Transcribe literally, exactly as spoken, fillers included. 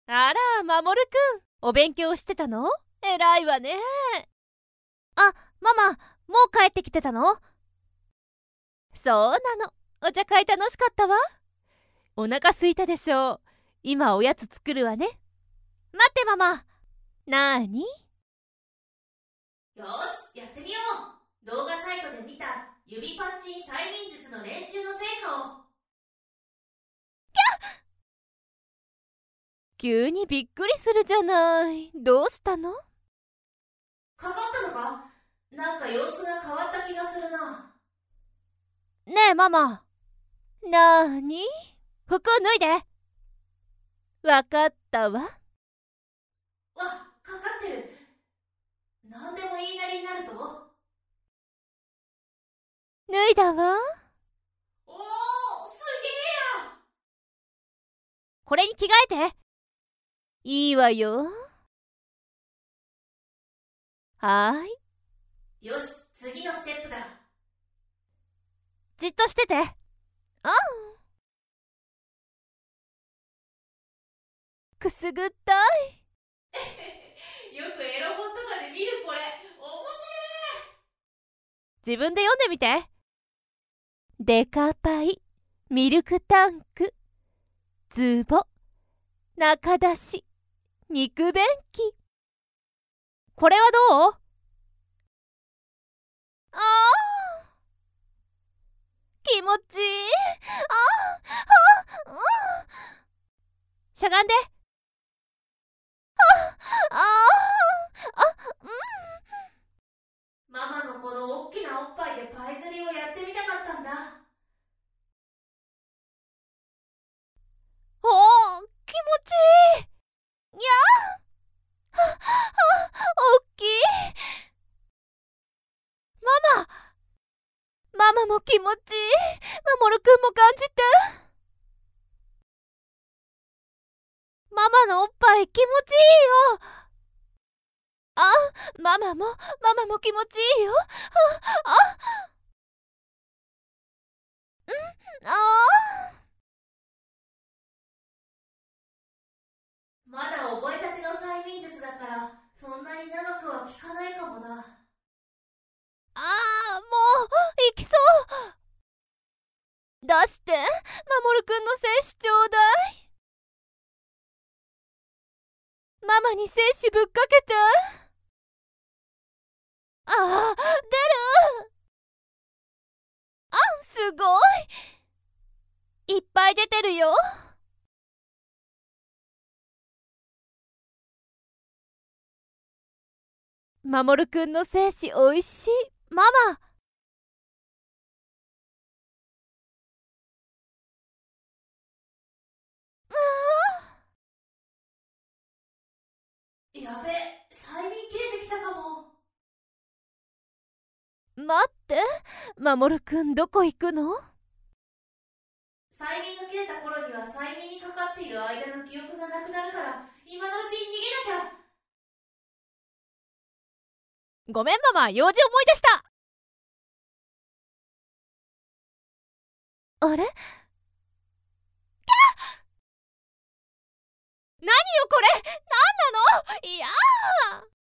あら、まもるくん、お勉強してたの？えらいわね。あ、ママ、もう帰ってきてたの？そうなの。お茶会楽しかったわ。お腹すいたでしょう。今おやつ作るわね。待ってママ。なーに？ よーし、やってみよう。動画サイトで見た指パッチン催眠術の練習の成果を。 急にびっくりするじゃない。どうしたの？ かかったのか？なんか様子が変わった気がするな。 ねえママ。なーに？服脱いで。わかったわ。 わ、かかってる。なんでも言いなりになるぞ。 脱いだわ。 おー、すげえや。 これに着替えて。いいわよ。はーい。 よし、次のステップだ。 じっとしてて。あん。くすぐったい。 よくエロ本とかで見るこれ。面白い。 自分で読んでみて。デカパイ、ミルクタンク、ズボ、中出し、肉便器。これはどう？あー、気持ちいい。あー、あ、うん。しゃがんで。あ、あー、あ、うん。 ママのこの大きなおっぱいでパイ釣りをやってみたかったんだ。 おー、気持ちいい。にゃー。は、は、おっきい。ママ。ママも気持ちいい。まもるくんも感じて。ママのおっぱい気持ちいいよ。あ、ママも、ママも気持ちいいよ。あ、あ、ん、あー。 まだ覚えたての催眠術だからそんなに長くは効かないかもな。 あー、もう行きそう。出して、まもるくんの精子ちょうだい。ママに精子ぶっかけて。あー、出る。あ、すごい。いっぱい出てるよ。まもるくんの精子おいしい。ママ。 やべ、催眠切れてきたかも。 待って、まもるくんどこ行くの？ 催眠が切れた頃には催眠にかかっている間の記憶がなくなるから今のうちに逃げなきゃ。 ごめんママ、用事思い出した。あれ？何よこれ。何なの？いやー。